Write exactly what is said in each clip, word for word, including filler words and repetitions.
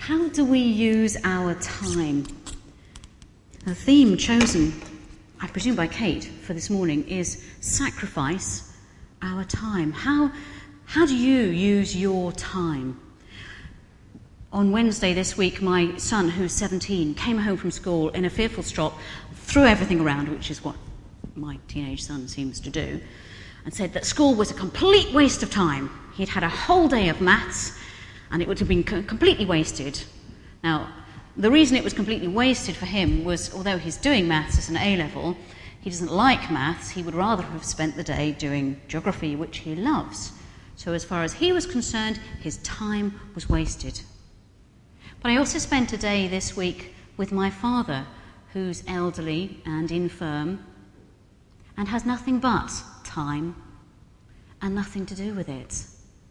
How do we use our time? The theme chosen, I presume by Kate, for this morning is sacrifice our time. How, how do you use your time? On Wednesday this week, my son, who's seventeen, came home from school in a fearful strop, threw everything around, which is what my teenage son seems to do, and said that school was a complete waste of time. He'd had a whole day of maths, and it would have been co- completely wasted. Now, the reason it was completely wasted for him was, although he's doing maths as an A-level, he doesn't like maths. He would rather have spent the day doing geography, which he loves. So as far as he was concerned, his time was wasted. But I also spent a day this week with my father, who's elderly and infirm, and has nothing but time and nothing to do with it.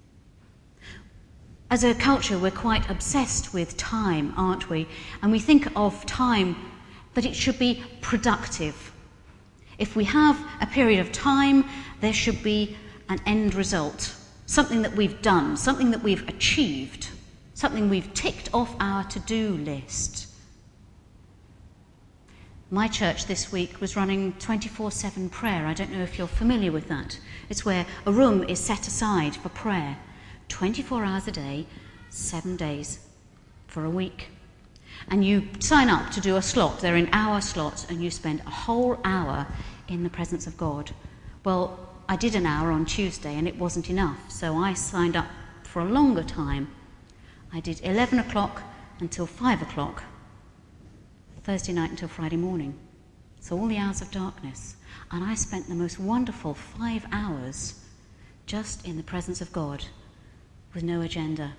As a culture, we're quite obsessed with time, aren't we? And we think of time that it should be productive. If we have a period of time, there should be an end result, something that we've done, something that we've achieved, something we've ticked off our to-do list. My church this week was running twenty-four seven prayer. I don't know if you're familiar with that. It's where a room is set aside for prayer, twenty-four hours a day, seven days for a week. And you sign up to do a slot. They're in hour slots, and you spend a whole hour in the presence of God. Well, I did an hour on Tuesday, and it wasn't enough, so I signed up for a longer time. I did eleven o'clock until five o'clock, Thursday night until Friday morning. So all the hours of darkness. And I spent the most wonderful five hours just in the presence of God with no agenda.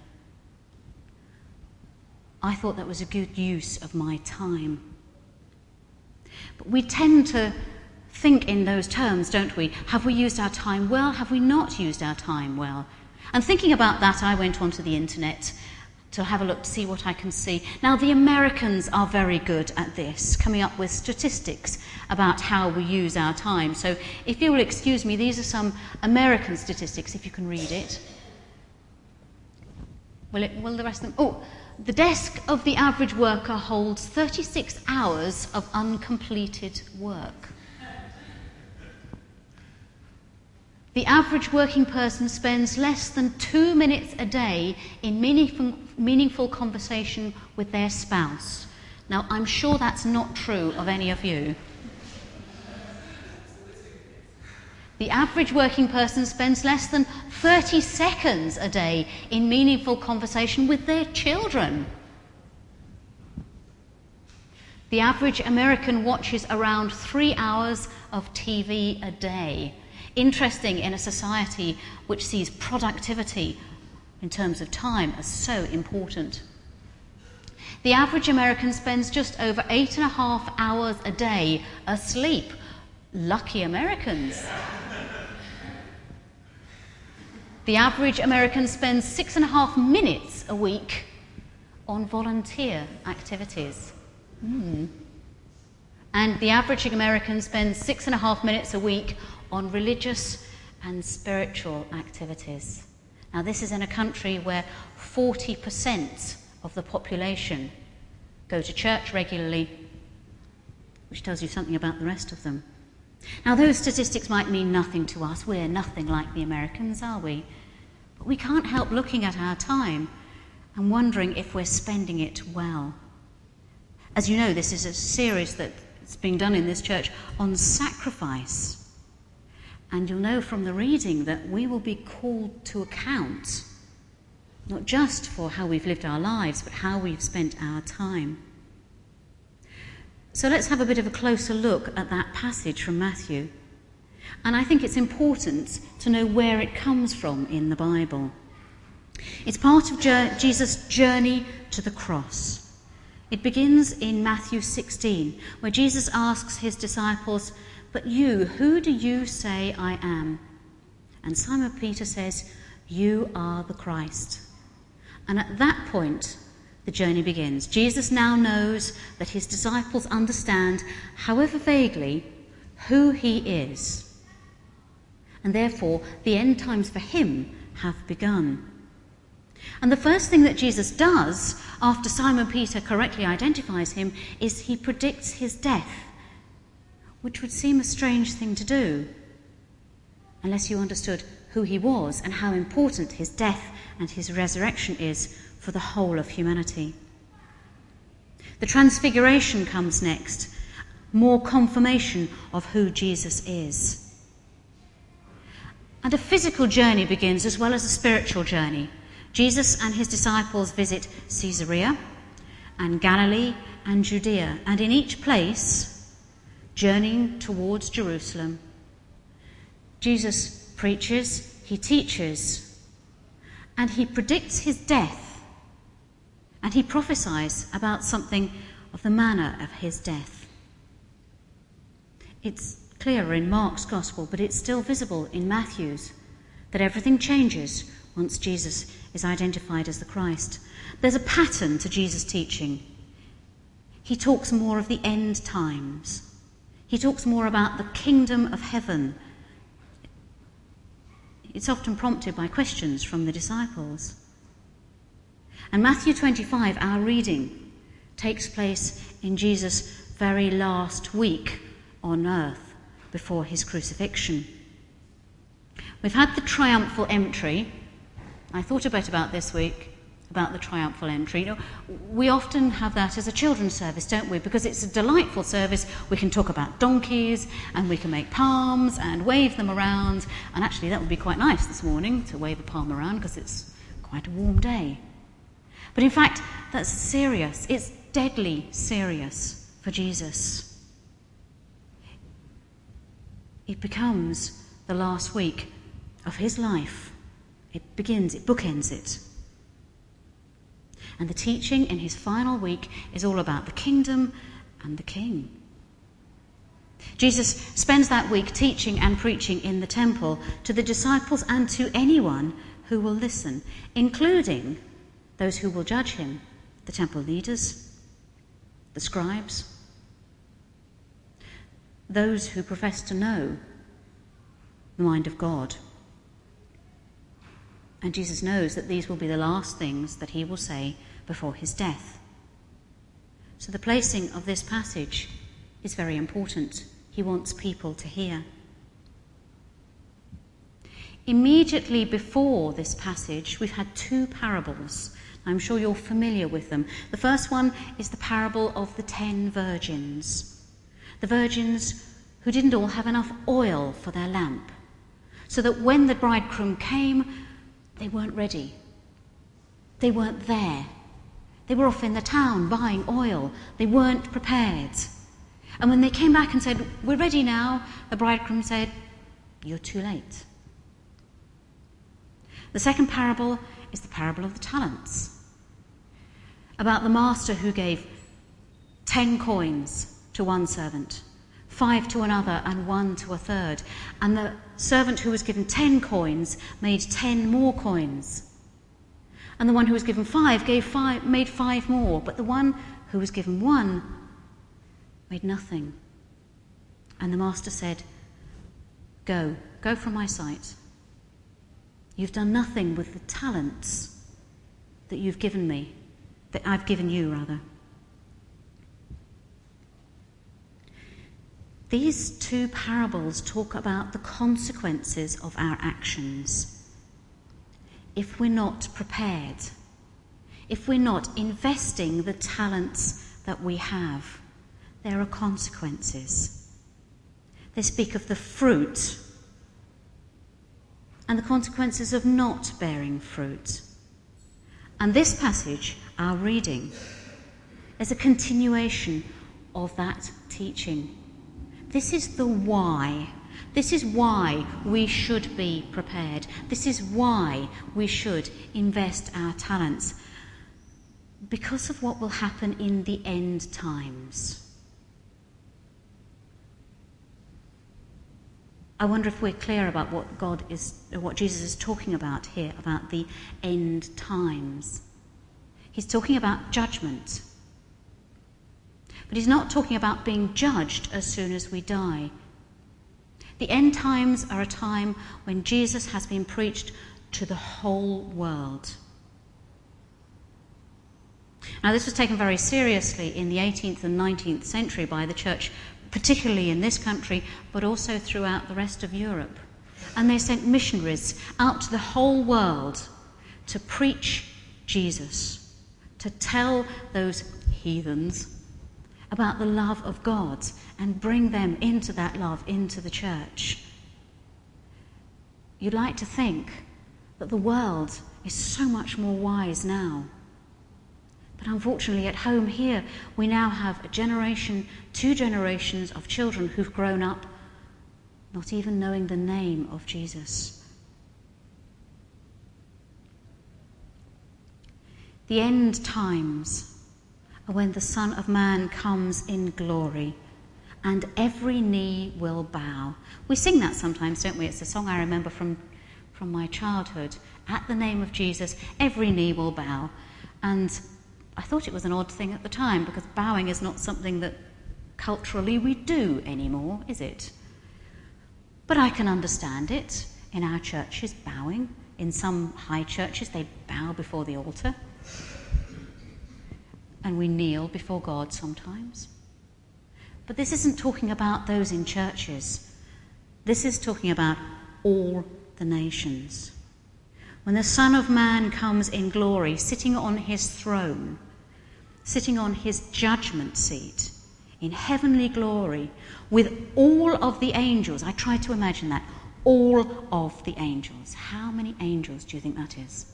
I thought that was a good use of my time. But we tend to think in those terms, don't we? Have we used our time well? Have we not used our time well? And thinking about that, I went onto the internet to have a look to see what I can see. Now, the Americans are very good at this, coming up with statistics about how we use our time. So if you will excuse me, these are some American statistics, if you can read it. Will, it, will the rest of them? Oh, the desk of the average worker holds thirty-six hours of uncompleted work. The average working person spends less than two minutes a day in meaningful, meaningful conversation with their spouse. Now, I'm sure that's not true of any of you. The average working person spends less than thirty seconds a day in meaningful conversation with their children. The average American watches around three hours of T V a day. Interesting in a society which sees productivity in terms of time as so important. The average American spends just over eight and a half hours a day asleep. Lucky Americans. The average American spends six and a half minutes a week on volunteer activities. Mm. And the average American spends six and a half minutes a week on religious and spiritual activities. Now, this is in a country where forty percent of the population go to church regularly, which tells you something about the rest of them. Now, those statistics might mean nothing to us. We're nothing like the Americans, are we? But we can't help looking at our time and wondering if we're spending it well. As you know, this is a series that's being done in this church on sacrifice. And you'll know from the reading that we will be called to account, not just for how we've lived our lives, but how we've spent our time. So let's have a bit of a closer look at that passage from Matthew. And I think it's important to know where it comes from in the Bible. It's part of Jesus' journey to the cross. It begins in Matthew sixteen, where Jesus asks his disciples, "But you, who do you say I am?" And Simon Peter says, "You are the Christ." And at that point, the journey begins. Jesus now knows that his disciples understand, however vaguely, who he is. And therefore, the end times for him have begun. And the first thing that Jesus does after Simon Peter correctly identifies him is he predicts his death, which would seem a strange thing to do unless you understood who he was and how important his death and his resurrection is for the whole of humanity. The transfiguration comes next, more confirmation of who Jesus is. And a physical journey begins as well as a spiritual journey. Jesus and his disciples visit Caesarea and Galilee and Judea, and in each place, journeying towards Jerusalem, Jesus preaches, he teaches, and he predicts his death, and he prophesies about something of the manner of his death. It's clearer in Mark's Gospel, but it's still visible in Matthew's, that everything changes once Jesus is identified as the Christ. There's a pattern to Jesus' teaching. He talks more of the end times. He talks more about the kingdom of heaven. It's often prompted by questions from the disciples. And Matthew twenty-five, our reading, takes place in Jesus' very last week on earth before his crucifixion. We've had the triumphal entry. I thought a bit about this week, about the triumphal entry. You know, we often have that as a children's service, don't we? Because it's a delightful service. We can talk about donkeys and we can make palms and wave them around. And actually that would be quite nice this morning to wave a palm around because it's quite a warm day. But in fact, that's serious. It's deadly serious for Jesus. It becomes the last week of his life. It begins, it bookends it. And the teaching in his final week is all about the kingdom and the king. Jesus spends that week teaching and preaching in the temple to the disciples and to anyone who will listen, including those who will judge him, the temple leaders, the scribes, those who profess to know the mind of God. And Jesus knows that these will be the last things that he will say before his death. So the placing of this passage is very important. He wants people to hear. Immediately before this passage, we've had two parables. I'm sure you're familiar with them. The first one is the parable of the ten virgins. The virgins who didn't all have enough oil for their lamp, so that when the bridegroom came, they weren't ready. They weren't there. They were off in the town buying oil. They weren't prepared. And when they came back and said, "We're ready now," the bridegroom said, "You're too late." The second parable is the parable of the talents, about the master who gave ten coins to one servant, five to another, and one to a third. And the servant who was given ten coins made ten more coins. And the one who was given five gave five, made five more. But the one who was given one made nothing. And the master said, "Go, go from my sight. You've done nothing with the talents that you've given me, that I've given you, rather." These two parables talk about the consequences of our actions. If we're not prepared, if we're not investing the talents that we have, there are consequences. They speak of the fruit and the consequences of not bearing fruit. And this passage, our reading, is a continuation of that teaching. This is the why. This is why we should be prepared. This is why we should invest our talents. Because of what will happen in the end times. I wonder if we're clear about what God is, what Jesus is talking about here, about the end times. He's talking about judgment. But he's not talking about being judged as soon as we die. The end times are a time when Jesus has been preached to the whole world. Now, this was taken very seriously in the eighteenth and nineteenth century by the church, particularly in this country, but also throughout the rest of Europe. And they sent missionaries out to the whole world to preach Jesus, to tell those heathens about the love of God and bring them into that love, into the church. You'd like to think that the world is so much more wise now. But unfortunately, at home here, we now have a generation, two generations of children who've grown up not even knowing the name of Jesus. The end times are when the Son of Man comes in glory, and every knee will bow. We sing that sometimes, don't we? It's a song I remember from, from my childhood. At the name of Jesus, every knee will bow. And I thought it was an odd thing at the time, because bowing is not something that culturally we do anymore, is it? But I can understand it. In our churches, bowing. In some high churches, they bow before the altar. And we kneel before God sometimes. But this isn't talking about those in churches. This is talking about all the nations. When the Son of Man comes in glory, sitting on his throne, sitting on his judgment seat, in heavenly glory, with all of the angels. I try to imagine that. All of the angels. How many angels do you think that is?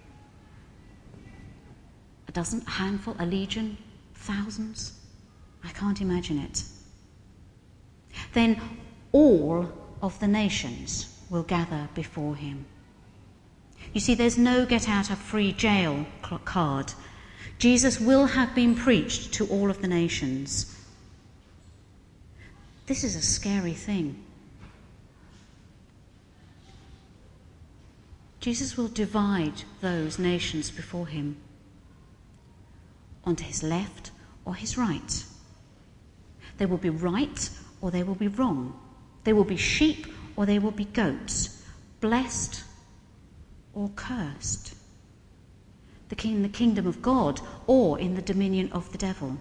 A dozen? A handful? A legion? Thousands? I can't imagine it. Then all of the nations will gather before him. You see, there's no get out of free jail card. Jesus will have been preached to all of the nations. This is a scary thing. Jesus will divide those nations before him onto his left or his right. They will be right or they will be wrong. They will be sheep or they will be goats, blessed or cursed, the king, the kingdom of God or in the dominion of the devil.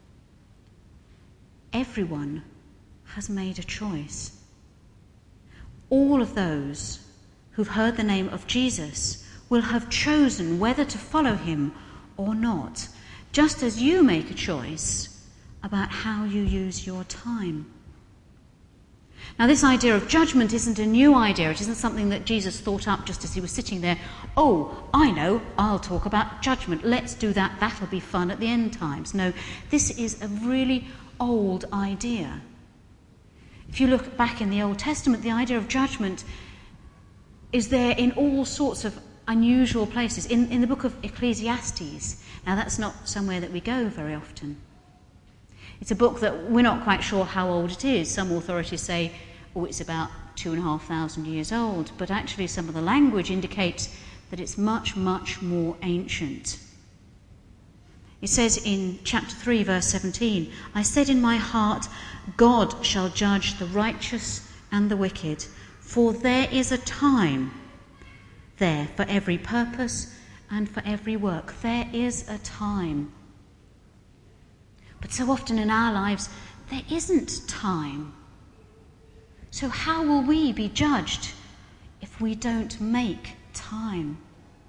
Everyone has made a choice. All of those who've heard the name of Jesus will have chosen whether to follow him or not, just as you make a choice about how you use your time. Now, this idea of judgment isn't a new idea. It isn't something that Jesus thought up just as he was sitting there. Oh, I know, I'll talk about judgment. Let's do that. That'll be fun at the end times. No, this is a really old idea. If you look back in the Old Testament, the idea of judgment is there in all sorts of unusual places. In, in the book of Ecclesiastes, now that's not somewhere that we go very often. It's a book that we're not quite sure how old it is. Some authorities say, oh, it's about two and a half thousand years old, but actually some of the language indicates that it's much, much more ancient. It says in chapter three, verse seventeen, I said in my heart, God shall judge the righteous and the wicked, for there is a time there for every purpose and for every work. There is a time. But so often in our lives, there isn't time. So how will we be judged if we don't make time?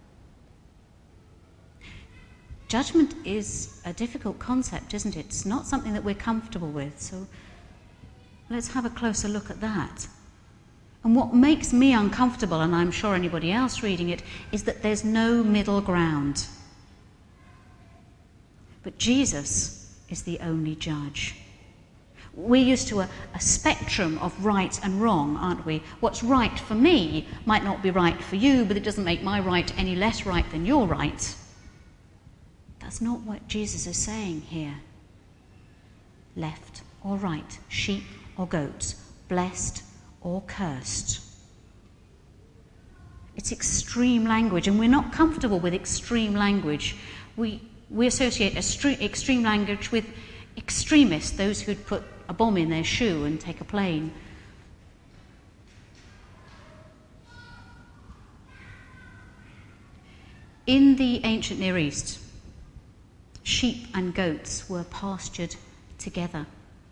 Judgment is a difficult concept, isn't it? It's not something that we're comfortable with. So let's have a closer look at that. And what makes me uncomfortable, and I'm sure anybody else reading it, is that there's no middle ground. But Jesus is the only judge. We're used to a, a spectrum of right and wrong, aren't we? What's right for me might not be right for you, but it doesn't make my right any less right than your right. That's not what Jesus is saying here. Left or right, sheep or goats, blessed or cursed. It's extreme language, and we're not comfortable with extreme language. We we associate extreme language with extremists, those who'd put a bomb in their shoe and take a plane. In the ancient Near East, sheep and goats were pastured together.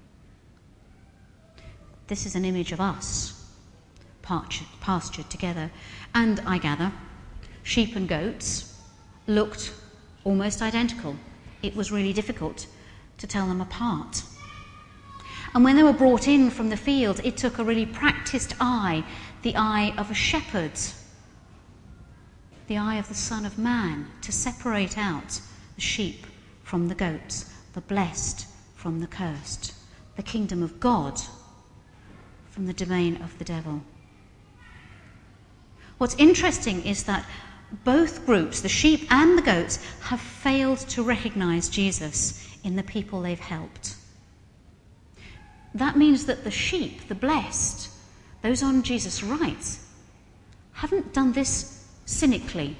This is an image of us, pastured together. And I gather, sheep and goats looked almost identical. It was really difficult to tell them apart. And when they were brought in from the field, it took a really practiced eye, the eye of a shepherd, the eye of the Son of Man, to separate out the sheep from the goats, the blessed from the cursed, the kingdom of God from the domain of the devil. What's interesting is that both groups, the sheep and the goats, have failed to recognize Jesus in the people they've helped. That means that the sheep, the blessed, those on Jesus' right, haven't done this cynically.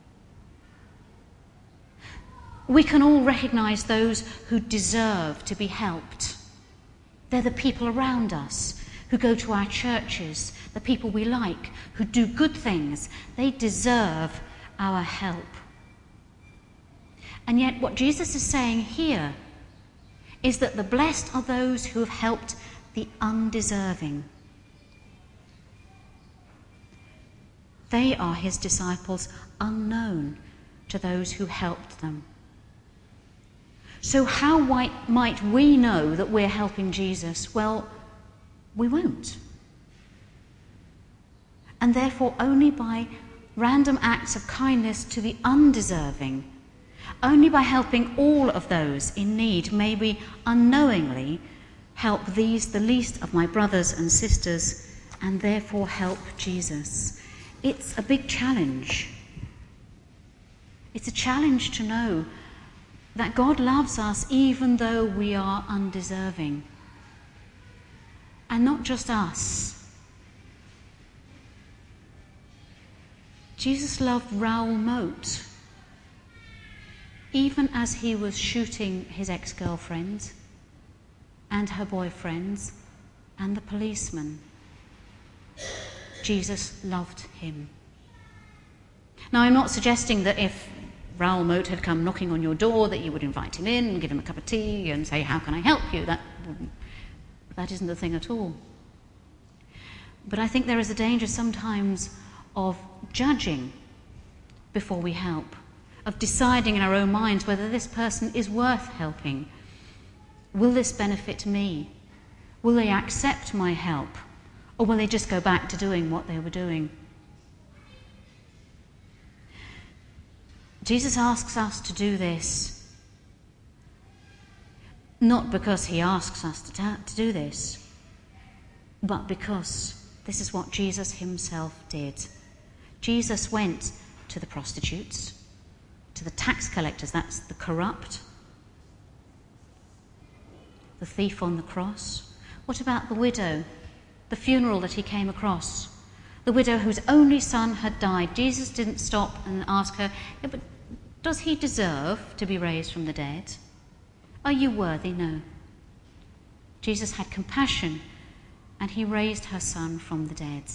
We can all recognize those who deserve to be helped. They're the people around us who go to our churches, the people we like, who do good things. They deserve our help. And yet what Jesus is saying here is that the blessed are those who have helped the undeserving. They are his disciples, unknown to those who helped them. So how might we know that we're helping Jesus? Well, we won't. And therefore only by random acts of kindness to the undeserving, only by helping all of those in need, may we unknowingly help these, the least of my brothers and sisters, and therefore help Jesus. It's a big challenge. It's a challenge to know that God loves us even though we are undeserving. And not just us. Jesus loved Raoul Moat, even as he was shooting his ex-girlfriend and her boyfriends and the policeman. Jesus loved him. Now, I'm not suggesting that if Raoul Moat had come knocking on your door that you would invite him in and give him a cup of tea and say, how can I help you? That, that isn't the thing at all. But I think there is a danger sometimes of judging before we help, of deciding in our own minds whether this person is worth helping. Will this benefit me? Will they accept my help? Or will they just go back to doing what they were doing? Jesus asks us to do this, not because he asks us to, ta- to do this, but because this is what Jesus himself did. Jesus went to the prostitutes, to the tax collectors, that's the corrupt, the thief on the cross. What about the widow, the funeral that he came across? The widow whose only son had died. Jesus didn't stop and ask her, yeah, but does he deserve to be raised from the dead? Are you worthy? No. Jesus had compassion and he raised her son from the dead.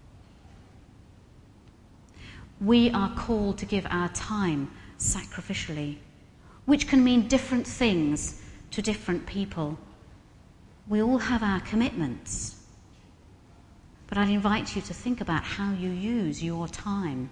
We are called to give our time sacrificially, which can mean different things to different people. We all have our commitments, but I'd invite you to think about how you use your time.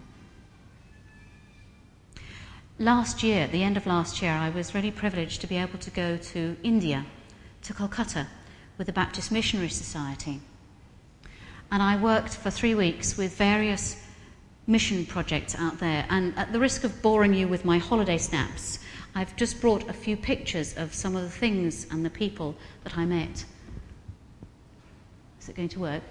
Last year, at the end of last year, I was really privileged to be able to go to India, to Calcutta, with the Baptist Missionary Society. And I worked for three weeks with various mission projects out there. And at the risk of boring you with my holiday snaps, I've just brought a few pictures of some of the things and the people that I met. Is it going to work?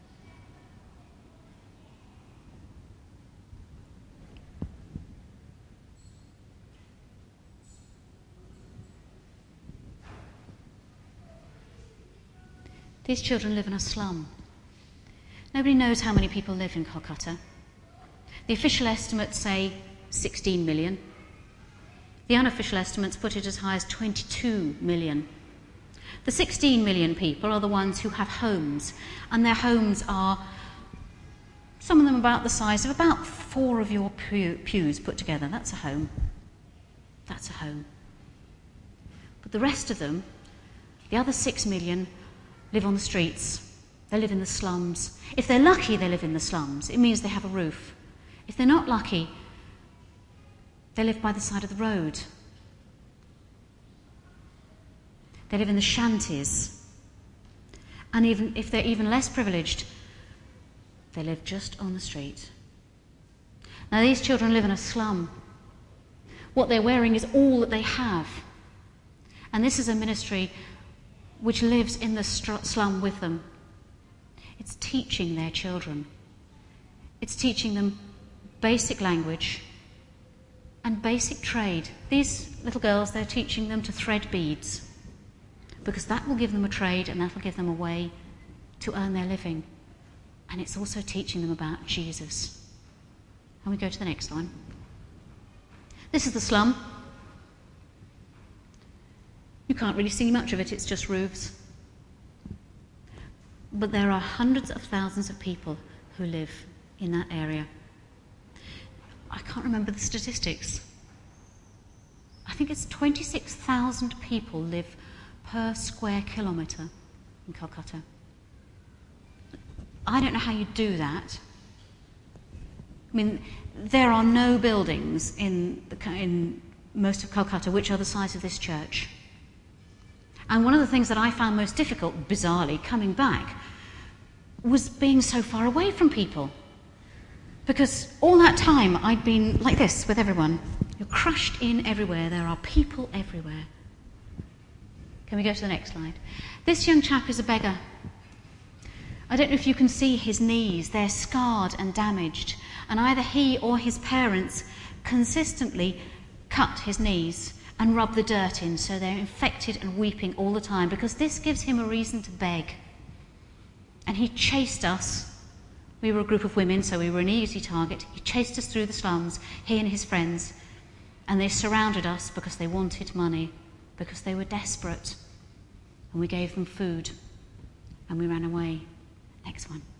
These children live in a slum. Nobody knows how many people live in Calcutta. The official estimates say sixteen million. The unofficial estimates put it as high as twenty-two million. The sixteen million people are the ones who have homes, and their homes are, some of them about the size of about four of your pew- pews put together. That's a home. That's a home. But the rest of them, the other six million, live on the streets. They live in the slums. If they're lucky, they live in the slums. It means they have a roof. If they're not lucky, they live by the side of the road. They live in the shanties. And even if they're even less privileged, they live just on the street. Now, these children live in a slum. What they're wearing is all that they have. And this is a ministry which lives in the slum with them. It's teaching their children. It's teaching them basic language and basic trade. These little girls, they're teaching them to thread beads, because that will give them a trade and that will give them a way to earn their living. And it's also teaching them about Jesus. Can we go to the next one? This is the slum. You can't really see much of it, it's just roofs. But there are hundreds of thousands of people who live in that area. I can't remember the statistics. I think it's twenty-six thousand people live per square kilometre in Calcutta. I don't know how you do that. I mean, there are no buildings in, the, in most of Calcutta which are the size of this church. And one of the things that I found most difficult, bizarrely, coming back, was being so far away from people. Because all that time I'd been like this with everyone. You're crushed in everywhere. There are people everywhere. Can we go to the next slide? This young chap is a beggar. I don't know if you can see his knees. They're scarred and damaged. And either he or his parents consistently cut his knees and rub the dirt in, so they're infected and weeping all the time, because this gives him a reason to beg. And he chased us. We were a group of women, so we were an easy target. He chased us through the slums, he and his friends, and they surrounded us because they wanted money, because they were desperate. And we gave them food, and we ran away. Next one.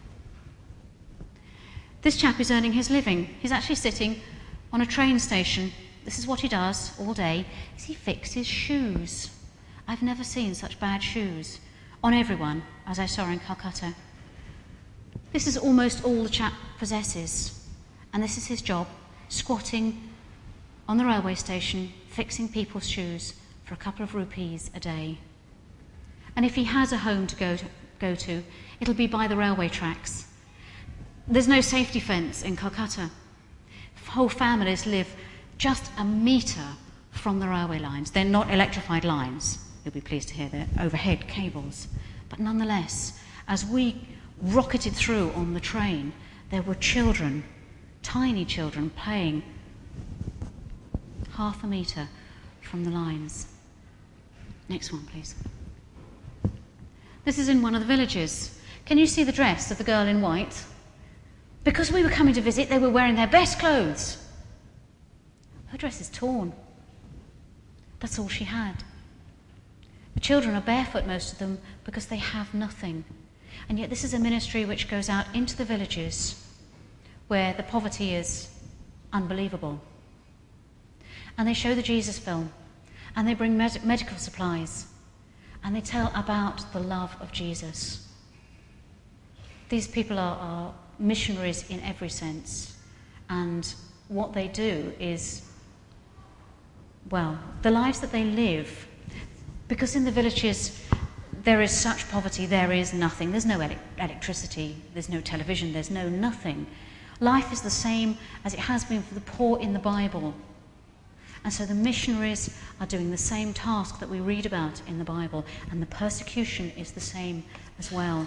This chap is earning his living. He's actually sitting on a train station. This is what he does all day, is he fixes shoes. I've never seen such bad shoes on everyone as I saw in Calcutta. This is almost all the chap possesses, and this is his job, squatting on the railway station, fixing people's shoes for a couple of rupees a day. And if he has a home to go to, go to, it'll be by the railway tracks. There's no safety fence in Calcutta. Whole families live just a metre from the railway lines. They're not electrified lines. You'll be pleased to hear they're overhead cables. But nonetheless, as we rocketed through on the train, there were children, tiny children, playing half a metre from the lines. Next one, please. This is in one of the villages. Can you see the dress of the girl in white? Because we were coming to visit, they were wearing their best clothes. Her dress is torn. That's all she had. The children are barefoot, most of them, because they have nothing. And yet this is a ministry which goes out into the villages where the poverty is unbelievable. And they show the Jesus film, and they bring med- medical supplies, and they tell about the love of Jesus. These people are, are missionaries in every sense, and what they do is, well, the lives that they live, because in the villages there is such poverty, there is nothing. There's no ele- electricity, there's no television, there's no nothing. Life is the same as it has been for the poor in the Bible. And so the missionaries are doing the same task that we read about in the Bible, and the persecution is the same as well.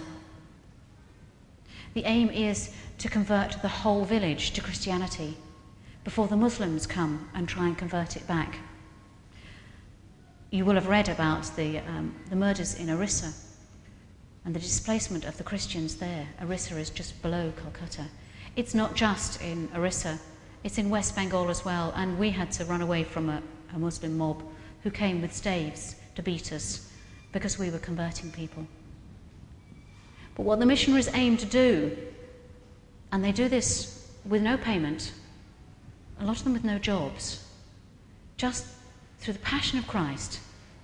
The aim is to convert the whole village to Christianity before the Muslims come and try and convert it back. You will have read about the, um, the murders in Orissa and the displacement of the Christians there. Orissa is just below Calcutta. It's not just in Orissa, it's in West Bengal as well, and we had to run away from a, a Muslim mob who came with staves to beat us because we were converting people. But what the missionaries aim to do, and they do this with no payment, a lot of them with no jobs, just through the passion of Christ,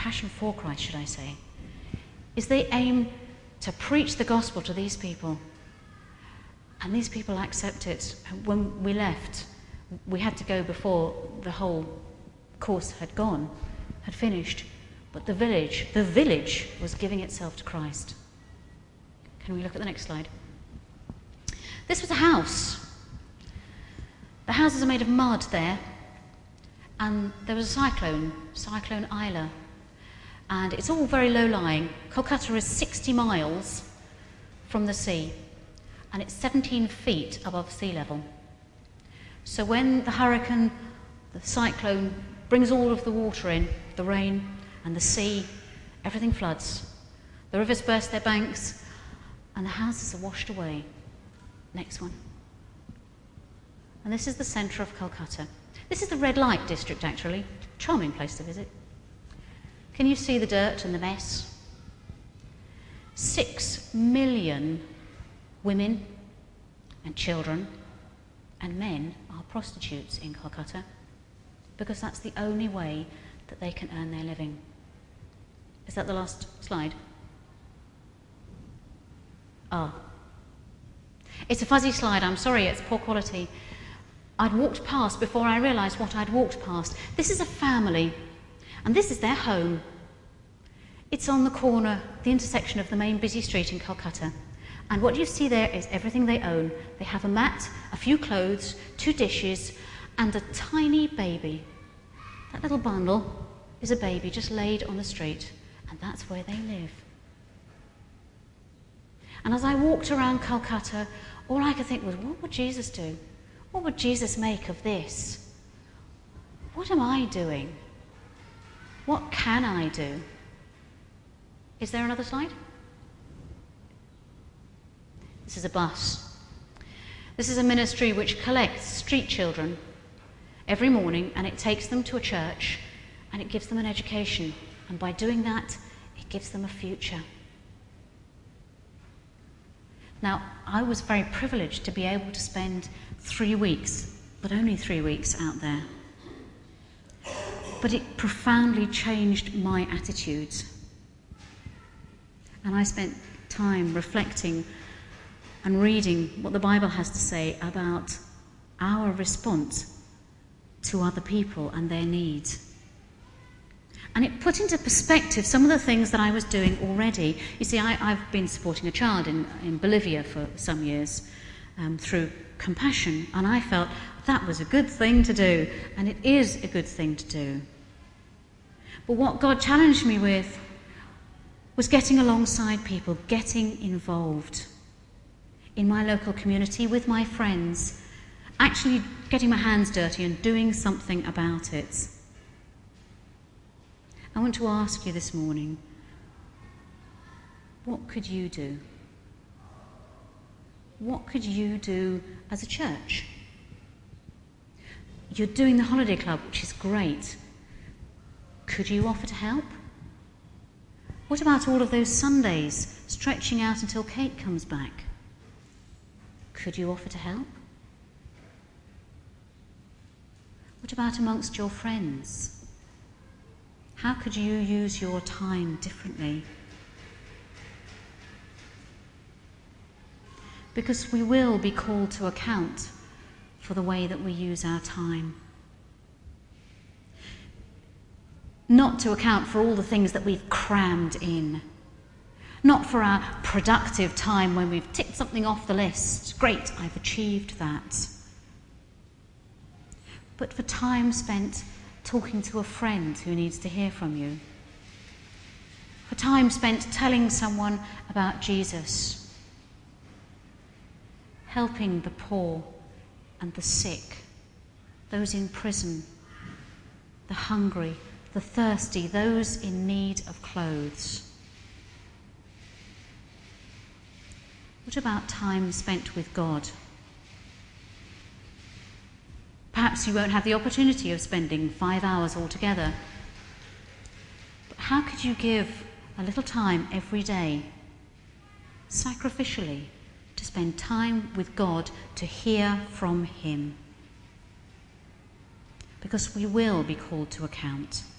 passion for Christ, should I say, is they aim to preach the gospel to these people. And these people accept it. When we left, we had to go before the whole course had gone, had finished. But the village, the village was giving itself to Christ. Can we look at the next slide? This was a house. The houses are made of mud there. And there was a cyclone, Cyclone Isla. And it's all very low-lying. Kolkata is sixty miles from the sea. And it's seventeen feet above sea level. So when the hurricane, the cyclone, brings all of the water in, the rain and the sea, everything floods. The rivers burst their banks and the houses are washed away. Next one. And this is the centre of Kolkata. This is the red light district, actually. Charming place to visit. Can you see the dirt and the mess? Six million women and children and men are prostitutes in Kolkata because that's the only way that they can earn their living. Is that the last slide? Ah. It's a fuzzy slide, I'm sorry, it's poor quality. I'd walked past before I realised what I'd walked past. This is a family, and this is their home. It's on the corner, the intersection of the main busy street in Kolkata. And what you see there is everything they own. They have a mat, a few clothes, two dishes, and a tiny baby. That little bundle is a baby just laid on the street, and that's where they live. And as I walked around Kolkata, all I could think was, what would Jesus do? What would Jesus make of this? What am I doing? What can I do? Is there another slide? This is a bus. This is a ministry which collects street children every morning, and it takes them to a church and it gives them an education. And by doing that, it gives them a future. Now, I was very privileged to be able to spend three weeks, but only three weeks out there. But it profoundly changed my attitudes. And I spent time reflecting and reading what the Bible has to say about our response to other people and their needs. And it put into perspective some of the things that I was doing already. You see, I, I've been supporting a child in, in Bolivia for some years um, through Compassion, and I felt that was a good thing to do, and it is a good thing to do. But what God challenged me with was getting alongside people, getting involved in my local community with my friends, actually getting my hands dirty and doing something about it. I want to ask you this morning, what could you do? What could you do as a church? You're doing the holiday club, which is great. Could you offer to help? What about all of those Sundays stretching out until Kate comes back? Could you offer to help? What about amongst your friends? How could you use your time differently? Because we will be called to account for the way that we use our time. Not to account for all the things that we've crammed in. Not for our productive time when we've ticked something off the list. Great, I've achieved that. But for time spent talking to a friend who needs to hear from you. For time spent telling someone about Jesus. Helping the poor and the sick, those in prison, the hungry, the thirsty, those in need of clothes. What about time spent with God? Perhaps you won't have the opportunity of spending five hours altogether. But how could you give a little time every day, sacrificially, to spend time with God to hear from Him? Because we will be called to account.